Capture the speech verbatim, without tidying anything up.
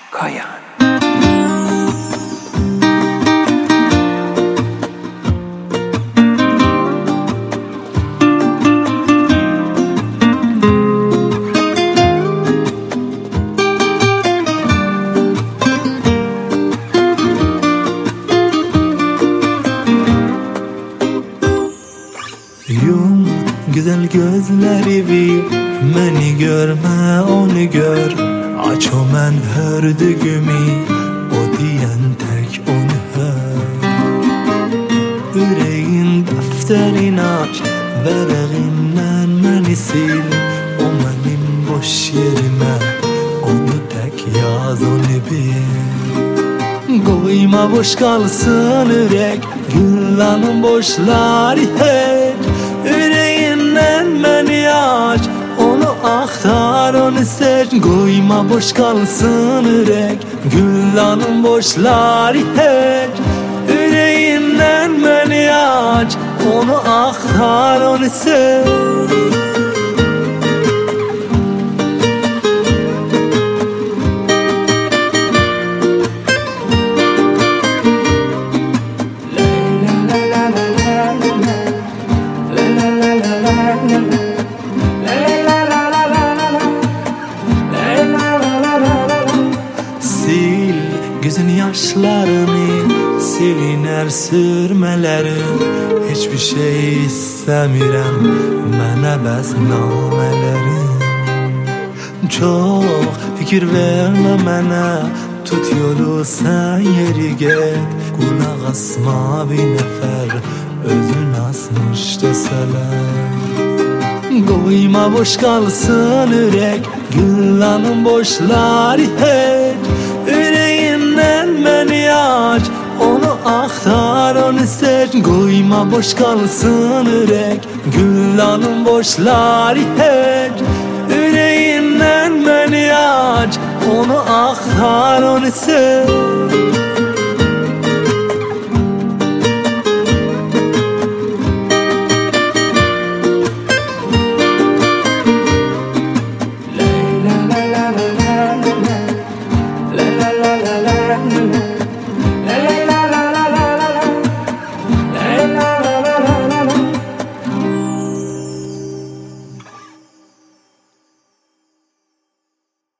Kayan. Yum güzel gözlerimi, beni görme onu gör. Aç o men hördüğümü, o diyen tek onu hör. Yüreğin defterin aç, verağından beni sil. O benim boş yerime, onu tek yaz onu bil. Koyma boş kalsın yürek, güllanın boşları hiç. Yüreğinden beni aç, onu aktar onu seç. Koyma boş kalsın yürek, güllanın boşları hiç. Yüreğinden beni aç, onu aktar onu seç. Sil gözün yaşlarını, siliner sürmelerin. Hiçbir şey istemirem, mənə bəs namələrin. Çok fikir verme mənə, tut yolu sen yeri get. Kulaq asma bir nefer, özün asmış deseler. Koyma boş kalsın yürek, güllanın boşları hiç. Yüreğinden beni aç, onu aktar onu seç. Koyma boş kalsın yürek, güllanın boşları hiç. Yüreğinden beni aç, onu aktar onu seç.